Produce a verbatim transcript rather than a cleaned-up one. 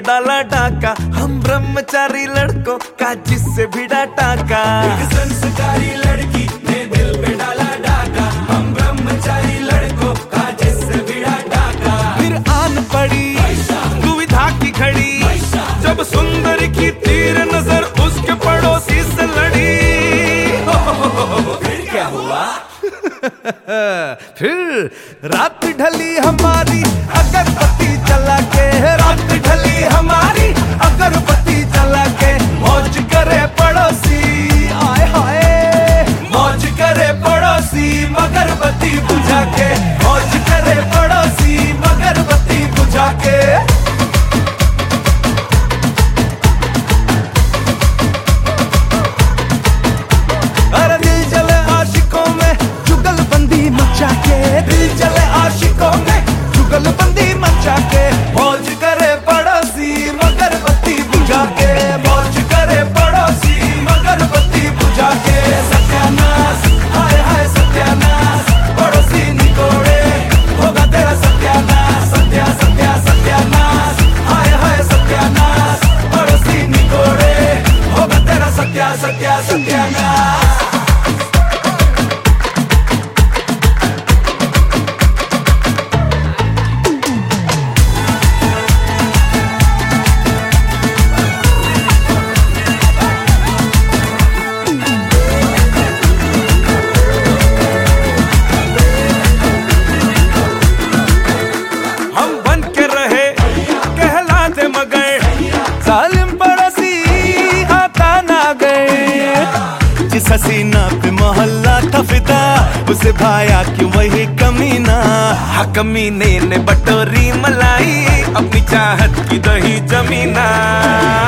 डाला डाका, हम ब्रह्मचारी लड़कों का जिससे भिड़ा टाका। एक संस्कारी लड़की ने दिल पे डाला डाका, हम ब्रह्मचारी लड़कों का जिससे भिड़ा टाका। फिर आन पड़ी दुविधा की घड़ी, जब सुंदर की तीर नजर उसके पड़ोसी से लड़ी। फिर क्या हुआ? फिर रात ढली हमारी अगरबत्ती जला के, रात ढली हमारी अगरबत्ती जला के, मौज करे पड़ोसी आए हाय, मौज करे पड़ोसी मगरबत्ती बुझा के, मौज करे पड़ोसी मगरबत्ती बुझा के। अरे दिल जले आशिकों में जुगलबंदी मचा के, दिल जले आशिकों में जुगलबंदी मचा के, मौज करे पड़ोसी मगरबत्ती बुझा के, मौज करे पड़ोसी मगरबत्ती बुझा के। सत्यानाश हाय हाय सत्यानाश, पड़ोसी निकोड़े होगा तेरा सत्यानाश, सत्या सत्या सत्यानाश हाय हाय सत्यानाश, पड़ोसी निकोड़े होगा तेरा सत्या सत्या सत्यानाश। जालिम पड़ोसी आता ना गए, जिस हसीना पे मोहल्ला था फिदा, उसे भाया क्यों वही कमीना। हाँ कमीने ने बटोरी मलाई, अपनी चाहत की दही जमीना।